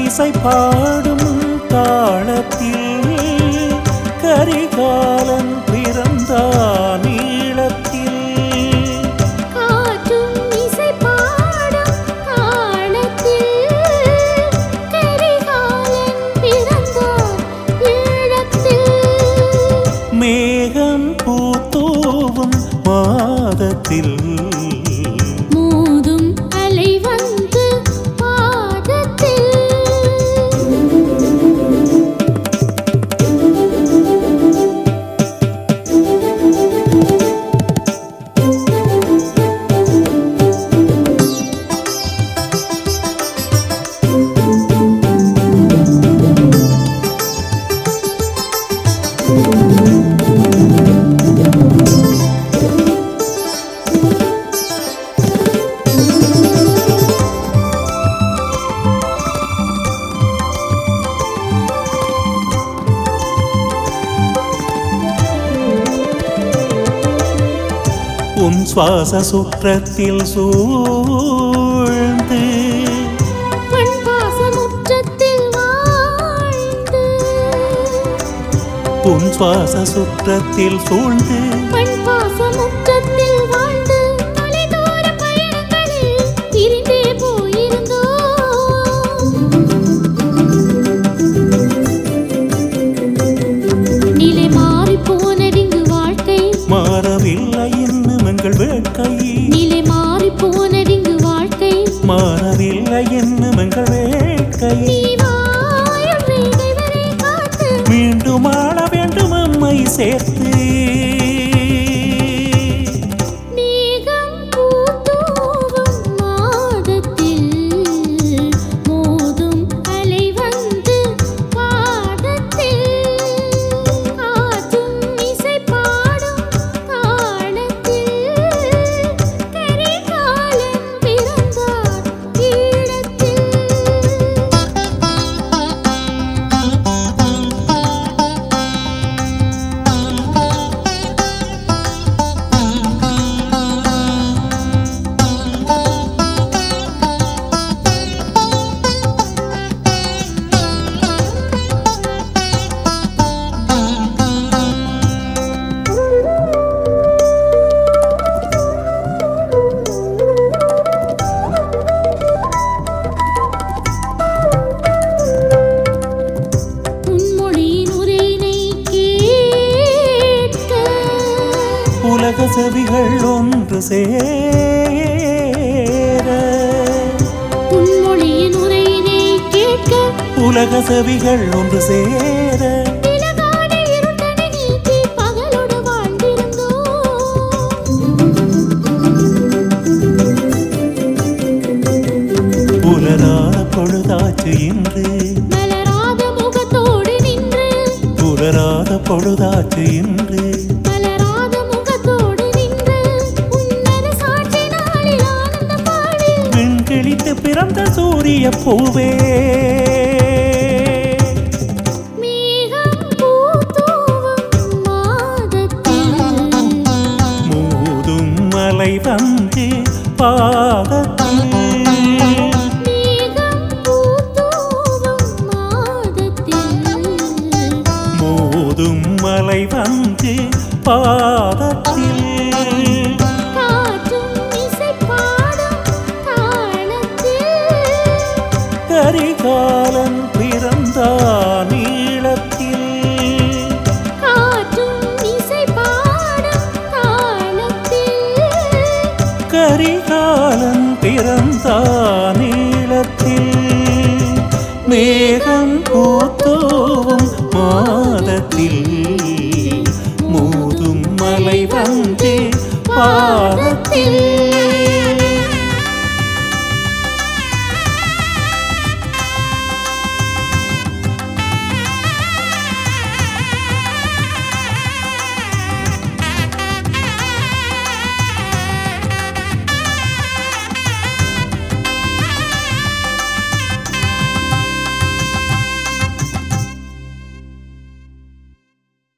இசை பாடும் தாளத்தில் கரிகாலன் பிறந்தான் ஈழத்தில். காற்றும் இசை பாடும் தாளத்தில் கரிகாலன் பிறந்தான் ஈழத்தில். மேகம் பூத்தூவும் மாதத்தில் மோதும் அலை வந்து பாதத்தில். உன் சுவாச சுற்றத்தில் சூழ்ந்து பண் பாசமுற்றத்தில் வாழ்ந்து. உன் சுவாச சுற்றத்தில் சூழ்ந்து பண் பாசமுற்றத்தில் வாழ்ந்து தொலைதூர பயணங்களில் பிரிந்தே போயிருந்தோம். நிலை மாறி போனடிங்கு வாழ்க்கை மாறவில்லை இன்னும் எங்கள் வேட்கை. நிலை மாறி போனடிங்கு வாழ்க்கை மாறவில்லை இன்னும் எங்கள் வேட்கை. நீ வாழும் ரேகை வரை காத்து மீண்டும் ஆள வேண்டும் அம்மை சேர்த்து. மேகம் பூத்தூவும் மாதத்தில் மோதும் அலை வந்து பாதத்தில். காற்றும் இசை பாடும் தாளத்தில் கரிகாலன் பிறந்தார் ஈழத்தில். உன்மொழியின் உரையினை கேட்க உலக செவிகள் ஒன்று சேர உன்மொழியின் உரையினை கேட்க உலக செவிகள் ஒன்று சேர இலகான இருட்டனை நீக்கி பகலோடு வாழ்ந்திருந்தோம். புலராத பொழுதாச்சு இன்று மலராத முகத்தோடு நின்று புலராத பொழுதாச்சு இன்று மலராத முகத்தோடு நின்று உன்னத சாட்சி நாளில் ஆனந்த பாடில் விண்கிழித்து பிறந்த சூரிய பூவே. மேகம் பூத்தூவும் மாதத்தில் மோதும் மலை வந்து பாதத்தில். மேகம் பூத்தூவும் மாதத்தில் மோதும் மலை வந்து பாதத்தில். காற்றும் இசை பாடும் தாளத்தில் கரிகாலன் பிறந்தான் ஈழத்தில். காற்றும் இசை பாடும் தாளத்தில் கரிகாலன் பிறந்தான்